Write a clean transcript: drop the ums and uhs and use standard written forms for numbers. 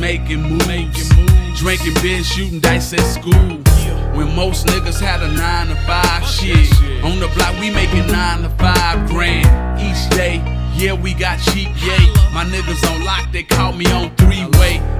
making moves. Drinking beer, shooting dice at school. When most niggas had a 9 to 5 shit. On the block, we making 9 to 5 grand each day. Yeah, we got cheap, yay. My niggas on lock, they call me on 3-way.